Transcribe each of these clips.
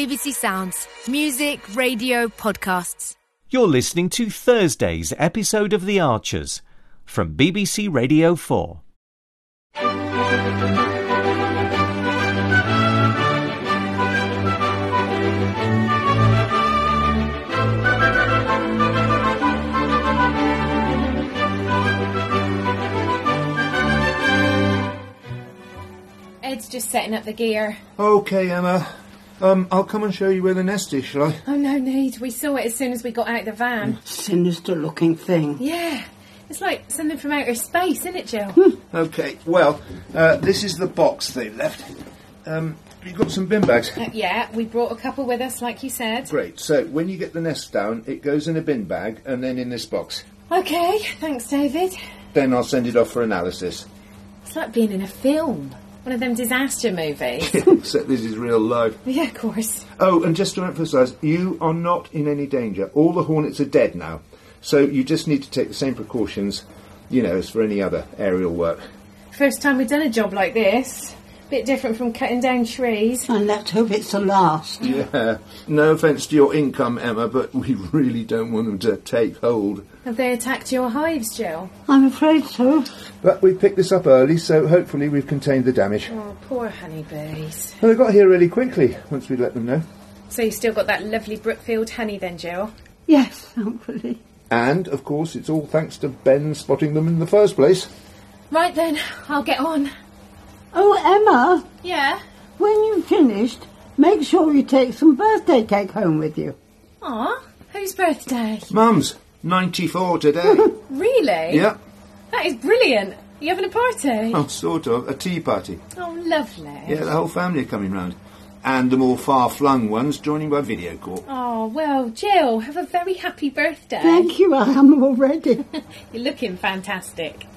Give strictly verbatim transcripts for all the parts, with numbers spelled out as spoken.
B B C Sounds. Music, radio, podcasts. You're listening to Thursday's episode of The Archers from B B C Radio four. Ed's just setting up the gear. OK, Emma. Um, I'll come and show you where the nest is, shall I? Oh, no need. We saw it as soon as we got out of the van. Sinister-looking thing. Yeah. It's like something from outer space, isn't it, Jill? OK, well, uh, this is the box they left. Um, you've got some bin bags? Uh, yeah, we brought a couple with us, like you said. Great. So, when you get the nest down, it goes in a bin bag and then in this box. OK, thanks, David. Then I'll send it off for analysis. It's like being in a film. One of them disaster movies. Except this is real life. Yeah, of course. Oh, and just to emphasise, you are not in any danger. All the hornets are dead now. So you just need to take the same precautions, you know, as for any other aerial work. First time we've done a job like this. Bit different from cutting down trees. And let's hope it's the last. Yeah. No offence to your income, Emma, but we really don't want them to take hold. Have they attacked your hives, Jill? I'm afraid so. But we picked this up early, so hopefully we've contained the damage. Oh, poor honeybees. Well, they got here really quickly, once we let them know. So you've still got that lovely Brookfield honey then, Jill? Yes, thankfully. And, of course, it's all thanks to Ben spotting them in the first place. Right then, I'll get on. Oh, Emma. Yeah? When you've finished, make sure you take some birthday cake home with you. Aw, whose birthday? Mum's. ninety-four today. Really? Yep. That is brilliant. Are you having a party? Oh, sort of. A tea party. Oh, lovely. Yeah, the whole family are coming round. And the more far-flung ones joining by video call. Oh, well, Jill, have a very happy birthday. Thank you, I am already. You're looking fantastic.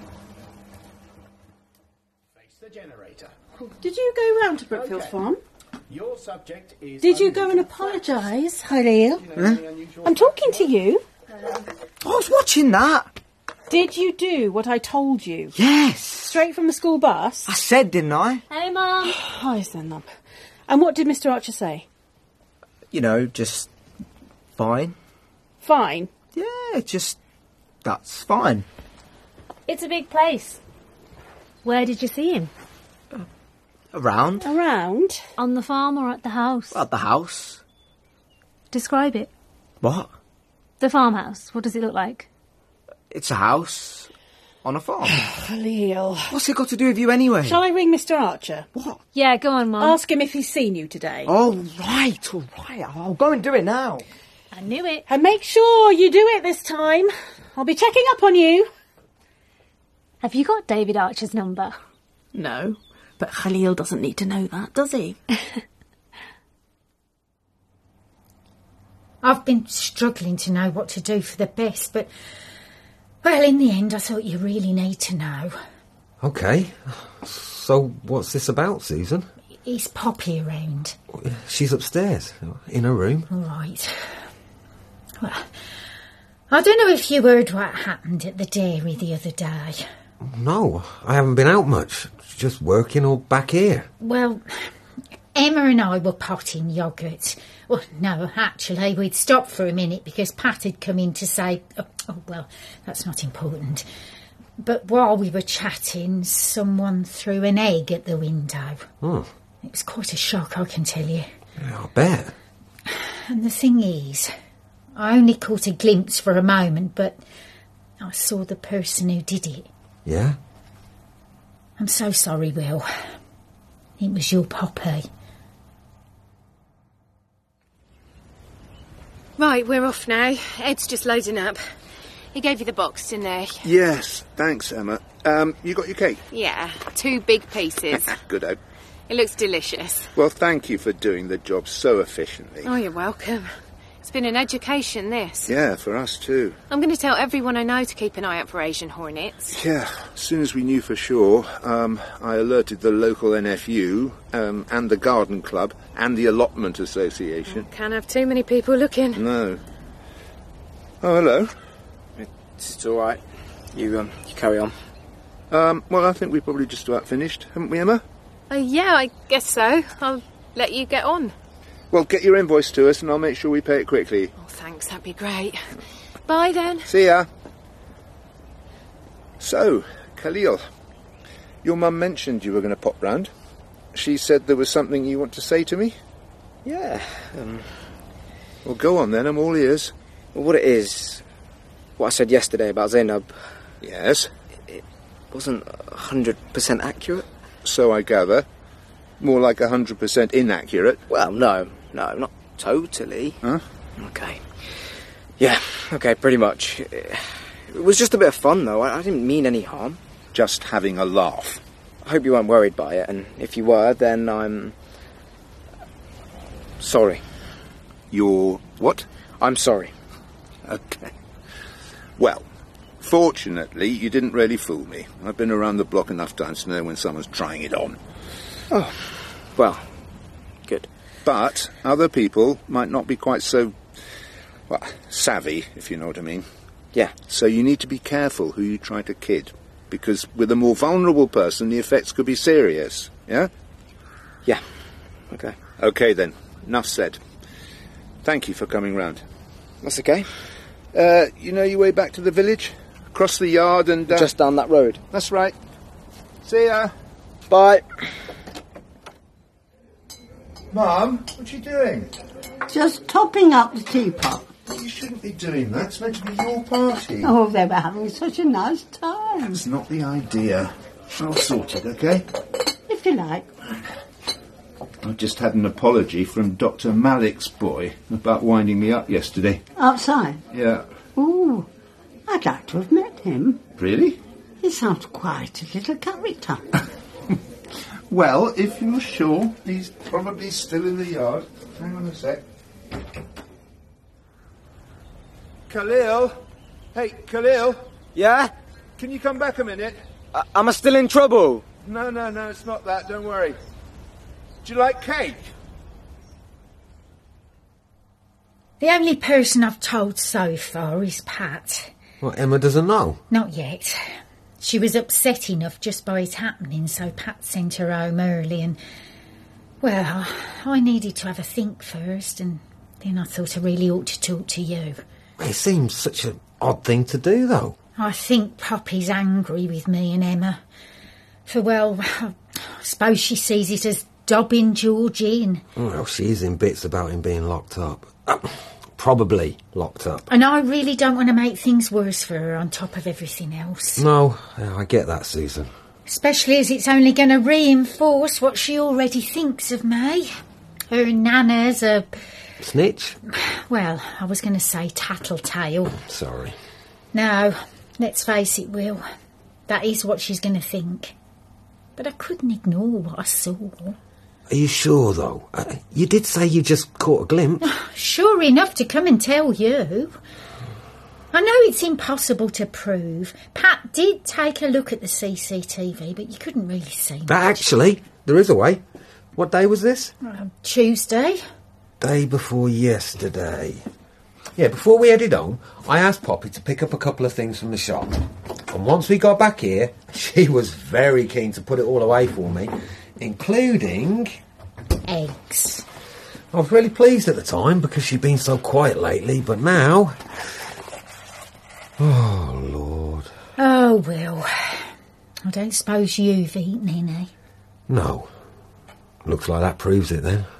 Face the generator. Did you go round to Brookfield Okay. Farm? Your subject is... Did you go and apologise, Halil? I'm talking to you. I was watching that. Did you do what I told you? Yes. Straight from the school bus? I said, didn't I? Hey, Mum. Hi, Zainab. And what did Mister Archer say? You know, just fine. Fine. Yeah, just... that's fine. It's a big place. Where did you see him? Around. Around? On the farm or at the house? At the house. Describe it. What? The farmhouse. What does it look like? It's a house on a farm. Halil. What's it got to do with you anyway? Shall I ring Mister Archer? What? Yeah, go on, Mum. Ask him if he's seen you today. Oh, right, all right. I'll go and do it now. I knew it. And make sure you do it this time. I'll be checking up on you. Have you got David Archer's number? No, but Halil doesn't need to know that, does he? I've been struggling to know what to do for the best, but, well, in the end, I thought you really need to know. OK. So what's this about, Susan? Is Poppy around? She's upstairs, in her room. All right. Well, I don't know if you heard what happened at the dairy the other day. No, I haven't been out much. Just working or back here. Well, Emma and I were potting yoghurt. Well, no, actually, we'd stopped for a minute because Pat had come in to say... Oh, oh, well, that's not important. But while we were chatting, someone threw an egg at the window. Oh. It was quite a shock, I can tell you. Yeah, I bet. And the thing is, I only caught a glimpse for a moment, but I saw the person who did it. Yeah? I'm so sorry, Will. It was your Poppy. Right, we're off now. Ed's just loading up. He gave you the box, didn't he? Yes, thanks, Emma. Um, you got your cake? Yeah, two big pieces. Good-o. It looks delicious. Well, thank you for doing the job so efficiently. Oh, you're welcome. It's been an education, this. Yeah, for us too. I'm going to tell everyone I know to keep an eye out for Asian hornets. Yeah, as soon as we knew for sure, um, I alerted the local N F U um, and the Garden Club and the Allotment Association. Can't have too many people looking. No. Oh, hello. It's all right. You, um, you carry on. Um, well, I think we've probably just about finished, haven't we, Emma? Uh, yeah, I guess so. I'll let you get on. Well, get your invoice to us and I'll make sure we pay it quickly. Oh, thanks, that'd be great. Bye then. See ya. So, Khalil, your mum mentioned you were going to pop round. She said there was something you want to say to me? Yeah. Um, well, go on then, I'm all ears. Well, what it is, what I said yesterday about Zainab... Yes? It wasn't one hundred percent accurate. So I gather. More like one hundred percent inaccurate. Well, no, no, not totally. Huh? Okay. Yeah, okay, pretty much. It was just a bit of fun, though. I, I didn't mean any harm. Just having a laugh. I hope you weren't worried by it, and if you were, then I'm... sorry. You're... what? I'm sorry. Okay. Well, fortunately, you didn't really fool me. I've been around the block enough times to know when someone's trying it on. Oh, well, good. But other people might not be quite so, well, savvy, if you know what I mean. Yeah. So you need to be careful who you try to kid, because with a more vulnerable person, the effects could be serious, yeah? Yeah. Okay. Okay, then. Enough said. Thank you for coming round. That's okay. Uh, you know your way back to the village? Across the yard and... Uh, just down that road. That's right. See ya. Bye. Mum, what are you doing? Just topping up the teapot. You shouldn't be doing that. It's meant to be your party. Oh, they were having such a nice time. That's not the idea. I'll sort it, okay? If you like. I've just had an apology from Doctor Malik's boy about winding me up yesterday. Outside? Yeah. Ooh, I'd like to have met him. Really? He sounds quite a little character. Well, if you're sure, he's probably still in the yard. Hang on a sec. Khalil? Hey, Khalil? Yeah? Can you come back a minute? Uh, am I still in trouble? No, no, no, it's not that. Don't worry. Do you like cake? The only person I've told so far is Pat. Well, Emma doesn't know? Not yet. She was upset enough just by it happening, so Pat sent her home early and... well, I needed to have a think first, and then I thought I really ought to talk to you. It seems such an odd thing to do, though. I think Poppy's angry with me and Emma. For, well, I suppose she sees it as dobbing George in. Well, she's in bits about him being locked up. Uh, probably locked up. And I really don't want to make things worse for her on top of everything else. No, I get that, Susan. Especially as it's only going to reinforce what she already thinks of me. Her nana's a... snitch? Well, I was going to say tattletale. Sorry. No, let's face it, Will. That is what she's going to think. But I couldn't ignore what I saw. Are you sure, though? Uh, you did say you just caught a glimpse. Sure enough to come and tell you. I know it's impossible to prove. Pat did take a look at the C C T V, but you couldn't really see much. Actually, there is a way. What day was this? Uh, Tuesday. Day before yesterday. Yeah, before we headed home, I asked Poppy to pick up a couple of things from the shop. And once we got back here, she was very keen to put it all away for me, including... eggs. I was really pleased at the time because she'd been so quiet lately, but now... oh, Lord. Oh, Will. I don't suppose you've eaten any? No. Looks like that proves it, then.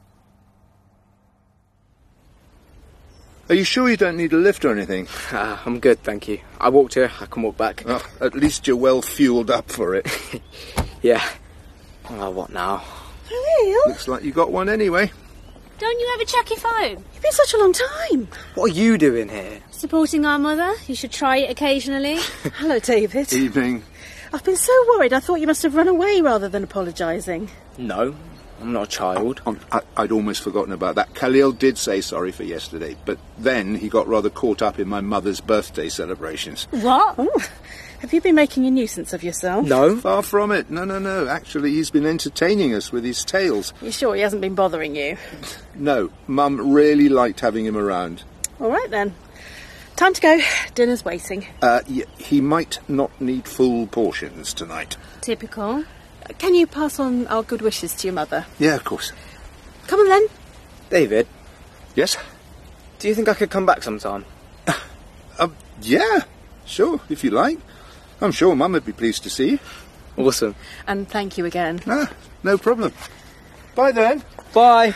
Are you sure you don't need a lift or anything? Uh, I'm good, thank you. I walked here, I can walk back. Oh, at least you're well fueled up for it. Yeah. Oh, what now? Khalil? Looks like you got one anyway. Don't you ever check your phone? It's been such a long time. What are you doing here? Supporting our mother. You should try it occasionally. Hello, David. Evening. I've been so worried I thought you must have run away rather than apologising. No, I'm not a child. Um, I, I'd almost forgotten about that. Khalil did say sorry for yesterday, but then he got rather caught up in my mother's birthday celebrations. What? Oh, have you been making a nuisance of yourself? No. Far from it. No, no, no. Actually, he's been entertaining us with his tales. You sure he hasn't been bothering you? No. Mum really liked having him around. All right, then. Time to go. Dinner's waiting. Uh, y- he might not need full portions tonight. Typical. Can you pass on our good wishes to your mother? Yeah, of course. Come on, then. David? Yes? Do you think I could come back sometime? Uh, yeah, sure, if you like. I'm sure Mum would be pleased to see you. Awesome. And thank you again. Ah, no problem. Bye then. Bye.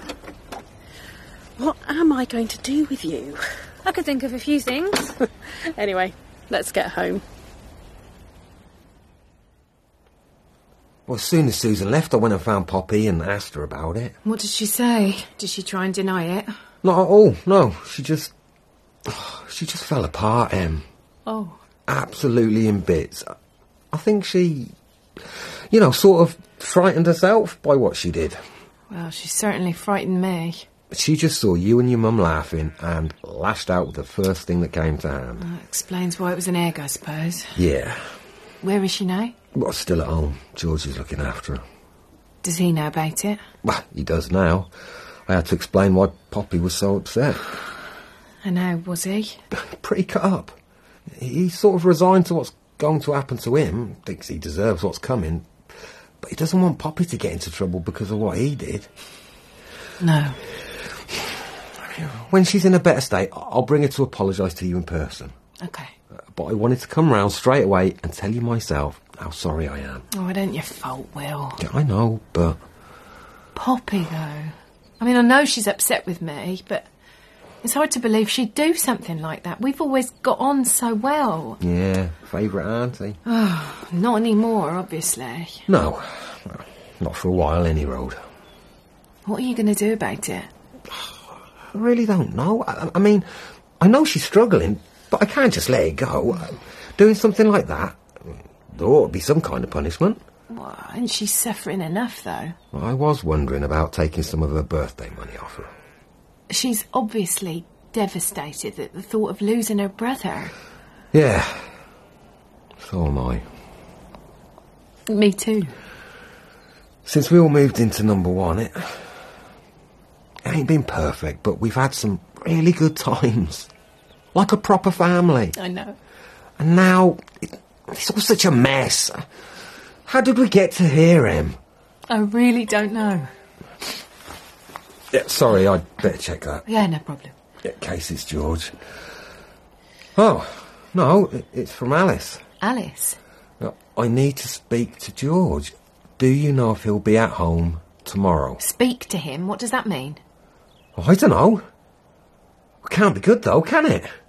What am I going to do with you? I could think of a few things. Anyway, let's get home. Well, as soon as Susan left, I went and found Poppy and asked her about it. What did she say? Did she try and deny it? Not at all, no. She just... She just fell apart, Em. Oh. Absolutely in bits. I think she, you know, sort of frightened herself by what she did. Well, she certainly frightened me. She just saw you and your mum laughing and lashed out with the first thing that came to hand. That explains why it was an egg, I suppose. Yeah. Where is she now? Well, still at home. George is looking after her. Does he know about it? Well, he does now. I had to explain why Poppy was so upset. And how was he? Pretty cut up. He's sort of resigned to what's going to happen to him, thinks he deserves what's coming, but he doesn't want Poppy to get into trouble because of what he did. No. When she's in a better state, I'll bring her to apologise to you in person. Okay. But I wanted to come round straight away and tell you myself how sorry I am. Oh, it ain't your fault, Will. Yeah, I know, but... Poppy, though. I mean, I know she's upset with me, but it's hard to believe she'd do something like that. We've always got on so well. Yeah, favourite auntie. Oh, not anymore, obviously. No, not for a while, any road. What are you going to do about it? I really don't know. I, I mean, I know she's struggling, but I can't just let it go. Doing something like that, there ought to be some kind of punishment. Well, isn't she suffering enough, though? I was wondering about taking some of her birthday money off her. She's obviously devastated at the thought of losing her brother. Yeah, so am I. Me too. Since we all moved into number one, it, it ain't been perfect, but we've had some really good times. Like a proper family. I know. And now, it, it's all such a mess. How did we get to here, Em? I really don't know. Yeah, sorry, I'd better check that. Yeah, no problem. In case it's George. Oh, no, it, it's from Alice. Alice? I need to speak to George. Do you know if he'll be at home tomorrow? Speak to him? What does that mean? Oh, I don't know. It can't be good, though, can it?